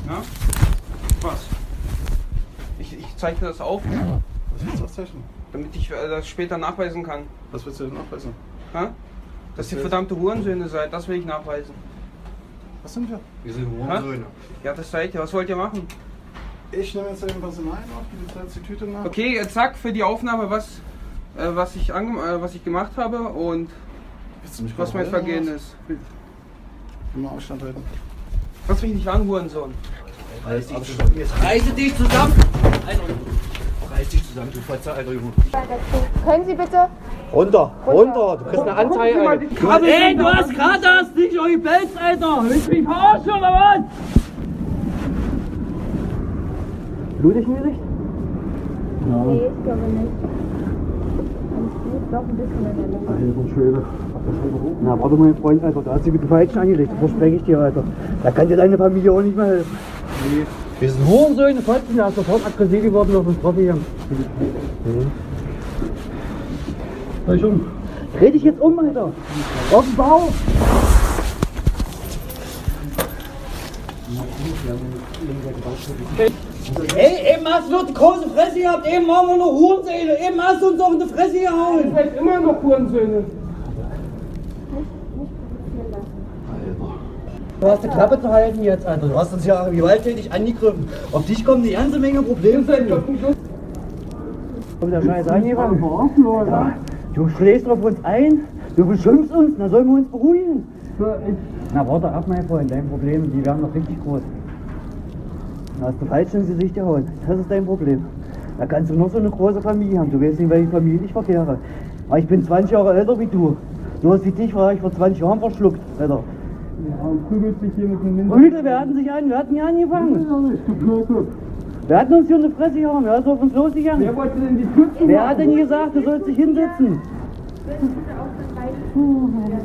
Ja? Was? Ich zeichne das auf, Was willst du aufzeichnen? damit ich das später nachweisen kann. Was willst du denn nachweisen? Ja? Dass ihr verdammte Hurensöhne seid, das will ich nachweisen. Was sind wir? Wir sind Hurensöhne. Ja, das seid ihr. Was wollt ihr machen? Ich nehme jetzt den Personal auf, du teilst die Tüte nach. Okay, zack, für die Aufnahme, was ich gemacht habe und Willst du mich was mein kontrollieren, Vergehen oder ist. was? Immer Abstand halten. Lass mich nicht an, Hurensohn. Reiß dich zusammen. Jetzt reiße dich zusammen! Reiß dich zusammen, du Fotze, alter Junge. Können Sie bitte? Runter, runter! Du kriegst eine Anzeige, Alter. Ey, du hast gerade das nicht euch gebelzt, Alter! Willst du mich verarschen oder was? Blutig im Gesicht? Nee, ich glaube nicht. Alles gut, doch ein bisschen in der Lunge. Alter Schwede. Na, warte mal, mein Freund, Alter. Da hat sie mit dem Falschen angelegt. Das verspreche ich dir, Alter. Da kann dir deine Familie auch nicht mehr helfen. Nee. Wir sind Hurensöhne, Fotzen, der ist sofort aggressiv geworden auf uns Profi hier. Dreh dich um. Dreh dich jetzt um, Alter. Auf den Bauch. Ey, eben hast du noch die große Fresse gehabt, eben haben wir noch Hurensöhne, eben hast du uns auf die Fresse gehauen. Ihr seid immer noch Hurensöhne. Du hast die Klappe zu halten jetzt, Alter. Du hast uns ja gewalttätig angegriffen. Auf dich kommen eine ganze Menge Probleme. Kommt der Scheiß angefangen? Ja. Du schlägst auf uns ein, du beschimpfst uns, dann sollen wir uns beruhigen. Na warte ab, mein Freund, dein Problem, die werden noch richtig groß. Da hast du falsch ins Gesicht gehauen. Das ist dein Problem. Da kannst du noch so eine große Familie haben. Du weißt nicht, welche Familie ich verkehre. Aber ich bin 20 Jahre älter wie du. So was wie dich war ich vor 20 Jahren verschluckt, Alter. Ja, prügelt sich hier mit dem Wind. Prügel, wir hatten sich an, wir hatten ja angefangen. Wir hatten uns hier eine Fresse gehauen, wer ist auf uns losgegangen? Wer wollte denn die Tüten? Wer hat denn gesagt, du sollst dich hinsetzen? Würden Sie bitte auch verteidigen?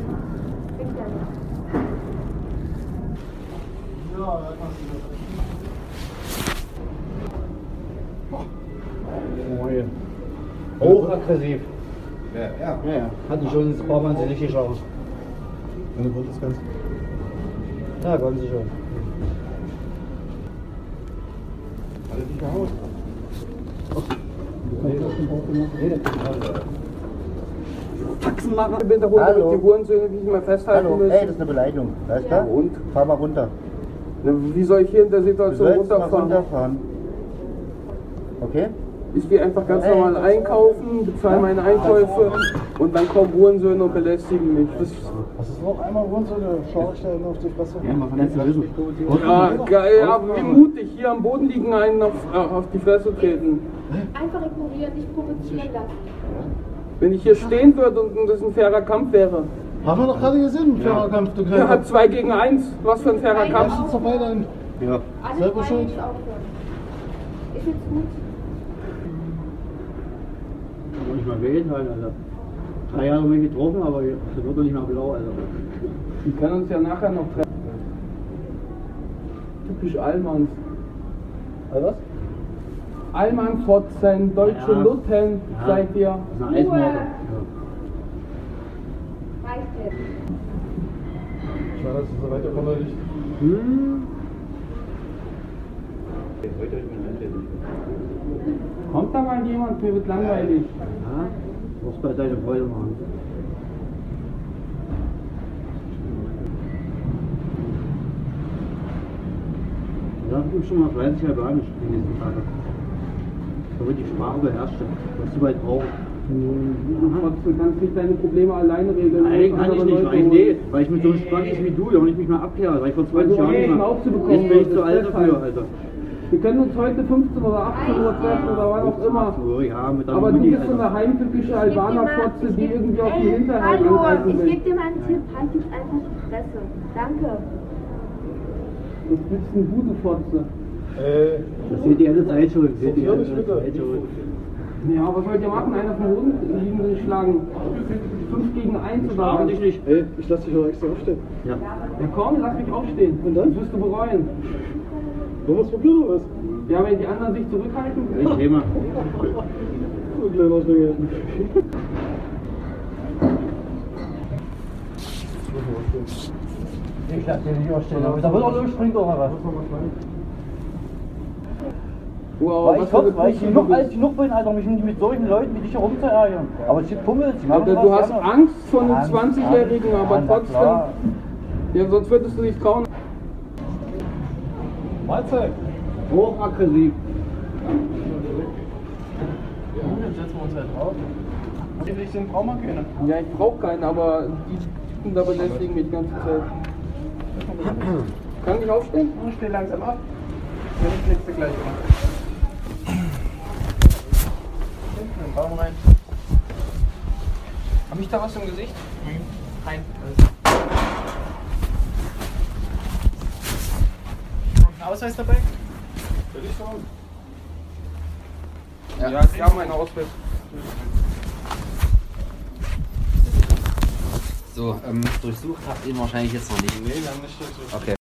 Hochaggressiv. Ja. Ja. Hatten schon ein paar Mal sich geschaut. Meine Wunde ist ganz. Ja, konnten sie schon. Alle die gehauen. Faxenmacher. Ich bin der Hund, Hallo. die Hurensöhne, die ich mal festhalten Hallo, müssen. ey, das ist eine Beleidigung. Weißt du? Und? Fahr mal runter. Na, wie soll ich hier in der Du Situation sollst mal runterfahren? runterfahren. Okay? Ich gehe einfach ganz normal einkaufen, bezahle meine Einkäufe und dann kommen Hurensöhne und belästigen mich. Das ist noch einmal runter, da schaue ich da auf die Fresse. Ja, man kann das wissen. Ja, geil, aber wie mutig, hier am Boden liegen, einen auf die Fresse treten. Einfach ignorieren, nicht provozieren lassen. Wenn ich hier stehen würde und das ein fairer Kampf wäre. Haben wir doch gerade gesehen, fairer Kampf, du Ja, hat 2 gegen 1. Was für ein fairer Kampf. Lass uns doch weiter hin. Ja. Alle Selber drei schuld. jetzt aufhören. Ist jetzt gut. Muss ich mal wählen halt, Alter. 3 Jahre mich getroffen, aber das wird doch nicht mehr blau, Alter. Wir können uns ja nachher noch treffen. Typisch Allmanns. Was? Allmann, Fotzen, deutsche Ja. Lutten, Ja. seid ihr. Das ist eine Eismorde. Reicht jetzt. Schade, dass es so weiterkommt, weil ich. Kommt da mal jemand, mir wird langweilig. Ja, du musst bei deine Freude machen. Ja, du schon mal fleißig Albanisch die nächsten Tage. Da wird die Sprache beherrscht, was du bald brauchst. Du kannst nicht deine Probleme alleine regeln. Nein, kann ich nicht, weil ich mit so einem Spaß ist wie du ja auch nicht mich mal abkehre, weil ich vor 20 Jahren nicht mehr. Jetzt bin ich zu alt dafür, Alter. Wir können uns heute 15 oder 18 Uhr treffen oder wann auch immer. So, ja, mit deiner Aber du Mutti, bist so Alter. eine heimtückische Albaner-Fotze, die irgendwie auf die Hinterhalt Hallo, angreifen ich will. gebe dir mal einen Tipp, halt jetzt einfach die Fresse. Danke. Du bist eine gute Fotze. Das seht ihr alle Zeit schon. Seht ihr alle Zeit schon. Ja, was wollt ihr machen? Einer vom Boden liegen sie schlagen. 5 gegen 1 oder Schlagen was? dich nicht. Ey, ich lass dich doch extra aufstehen. Ja. Ja komm, lass mich aufstehen. Und dann? Das wirst du bereuen. Wollen wir es probieren oder was? Ja, wenn die anderen sich zurückhalten. Kein Thema. So kleiner Schnecke. Ich lass dir nicht aufstehen, aber da wird auch losspringen, oder was? Wow, Weil was ich für eine hoffe, weil ich Pussy genug du alt bist. genug bin, Alter, mich nicht mit solchen Leuten wie dich herumzuärgern. Aber es gibt Pummels, die machen Alter, was du hast gerne. Angst vor einem Angst, 20-Jährigen, Angst, aber ja, na trotzdem. klar. Ja, sonst würdest du dich trauen. Mahlzeit. Hochaggressiv. Dann setzen wir uns halt drauf. Die richtigen brauchen wir keine. Ja, ich brauch keinen, aber die Typen da belästigen mich die ganze Zeit. Kann ich aufstehen? Steh langsam ab. Wenn nicht, legst du gleich mal. Dann Baum rein. Hab ich da was im Gesicht? Nein. Ein Ausweis dabei? Würde ich sagen. Ja, ja, mein Ausweis. So, durchsucht habt ihr ihn wahrscheinlich jetzt noch nicht. Nee, wir haben nicht durchsucht. Okay.